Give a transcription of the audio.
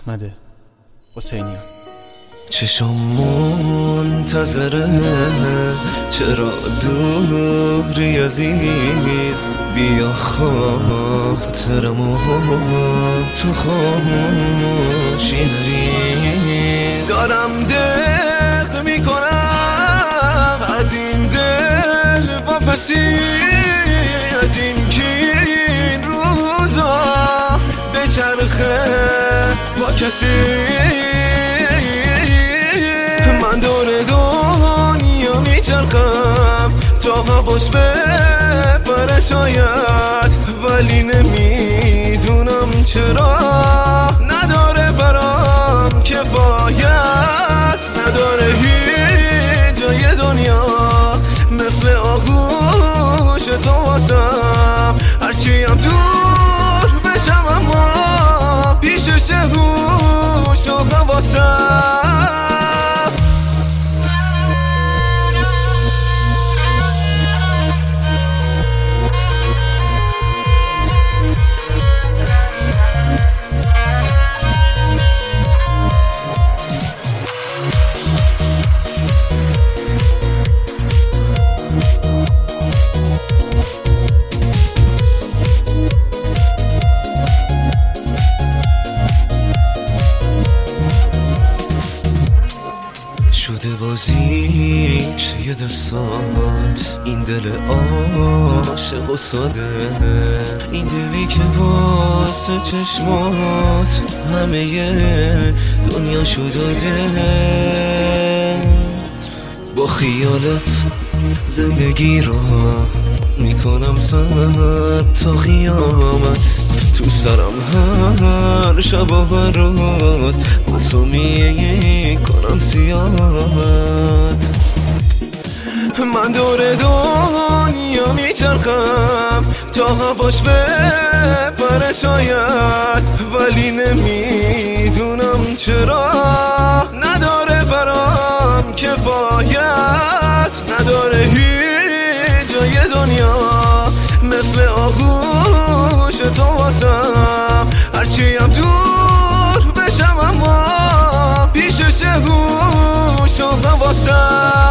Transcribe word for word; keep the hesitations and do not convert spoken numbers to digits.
احمد حسینیان. چشم منتظره چرا دوری عزیز، بیا خاطرمو تو خاموشی نریز. دارم دق میکنم از این دل واپسی، از این که این روزا بچرخه با کسی. من دور دنیا میچرخم تا هواش بپره شاید، ولی نمیدونم چرا نداره برام کفایت. نداره هیچ جای دنیا مثل آغوش تو واسم، هرچی هم دور بشم اما پیشش گوش و حواسم. شده بازی یه دستات، این دل عاشق و ساده، این دلی که واسه چشمات همه دنیا شو داده. با خیالت زندگی را میکنم سر تا قیامت، تو سرم هر شب و هر روز با تو میکنم سیاحت. من دور دنیا میچرخم تا هواش بپره شاید، ولی نمیدونم چرا نداره برام کفایت. نداره هیچ جای دنیا مثل آغوش تو واسم، هرچی هم دور بشم اما پیشش گوش و حواسم.